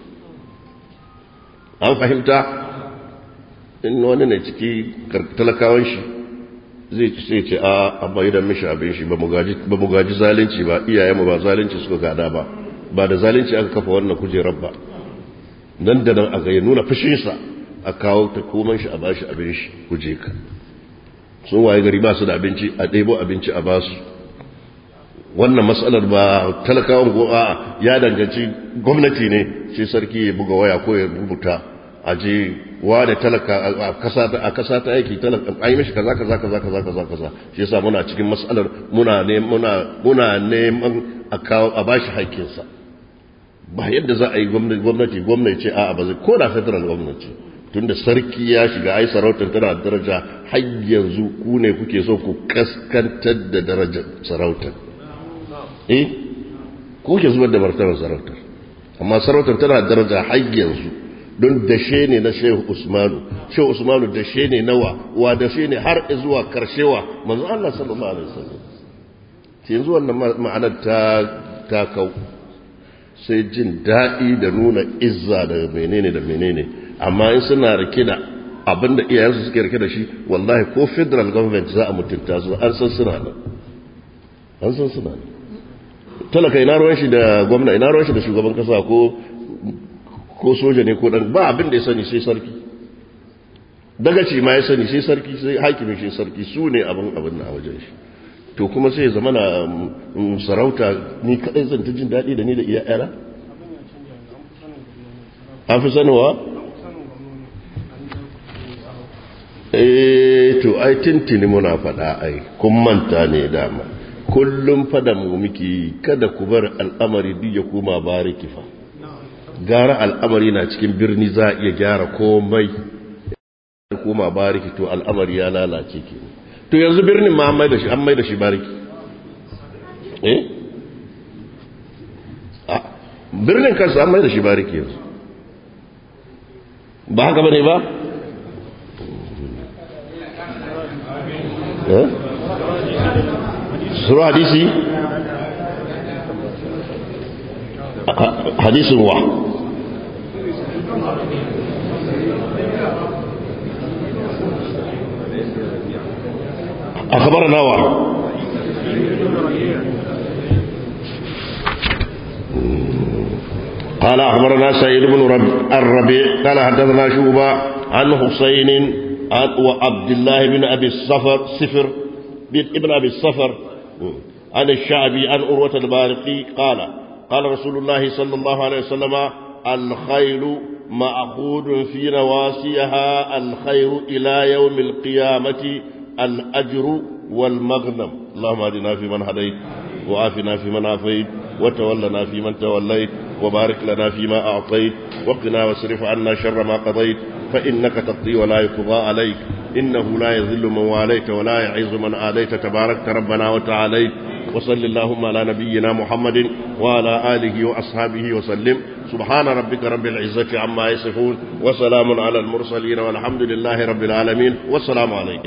an fahimta in wani ne ciki talakawan shi zai ce a amma idan mishi abin shi ba mu gaji zalunci ba, iyayenmu ba zalunci suka gada ba, ba da zalunci aka kafa wannan kujerar ba. Nan da nan aka yi nuna fushinsa a kawo ta koman shi a bashi abin shi kuje ka. Sun waye gari ba su da abinci, a ɗebo abinci a basu. Wannan matsalar ba talakawan go'a ya danganci gwamnati ne, sai sarki ya buga waya ko ya rubuta a je wa da talaka a kasa ta aiki talaka ai mishi kaza shi yasa muna cikin matsalar muna neman a kawo a bashi haƙƙinsa. Ba yadda za a yi gwamnati ce a'a ba zai, ko da federal gwamnati tunda sarki ya shiga ai sarautar tana da daraja, har yanzu ku ne kuke so ku kaskantar da darajar sarautar. Ku ke zubar da martabar sarautar, amma sarautar tana da daraja har yanzu, don dashe ne na Shehu Usmanu dashe ne nawa wa dashe ne har zuwa karshewa manzo Allah sallallahu alaihi wasallam. Yanzu wannan ma'anar ta kau, sai jin daɗi da nuna izza da menene, amma in suna rike da abinda iyayensu suke rike da shi, wallahi ko federal government za a mutunta su, an san suna nan. Talaka ina ruwan shi da gwamna, ina ruwan shi da shugaban kasa ko soja ne ko dan, ba abin da ya sani sai sarki. Dagaci ma ya sani sai sarki, sai hakimin shi sarki, su ne abin na wajen shi. To kuma sai zama na sarauta ni kadai zan ta jin daɗi da ni da iyayena? An fi sanowa? To ai tintini muna faɗa ai, kun manta ne dama. Kullum fada mu miki kada ku bar al'amari duk ya koma bariki fa. Gara al'amari na cikin birni za a iya gyara komai. Koma bariki to al'amari ya lalace ke. To yanzu birnin ma an mai da shi bariki. Birnin kansa an mai da shi bariki yanzu. Ba haka bane ba? Sura hadisi? Hadisin wa? أخبرنا واحد قال أخبرنا سيد بن الربيع قال حدثنا شوبة عن حسين وعبد الله بن أبي الصفر ابن أبي الصفر عن الشعبي عن أروة البارقي قال رسول الله صلى الله عليه وسلم الخيل مأخوذ في نواسيها الخير إلى يوم القيامة الأجر والمغنم. اللهم اهدنا فيمن هديت وعافنا فيمن عافيت وتولنا فيمن توليت وبارك لنا فيما أعطيت وقنا واصرف عنا شر ما قضيت فإنك تقضي ولا يقضى عليك إنه لا يذل من واليت ولا يعز من آليت تباركت ربنا وتعاليت. وصل اللهم على نبينا محمد وعلى آله وأصحابه وسلم. سبحان ربك رب العزة عما يصفون وسلام على المرسلين والحمد لله رب العالمين والسلام عليكم.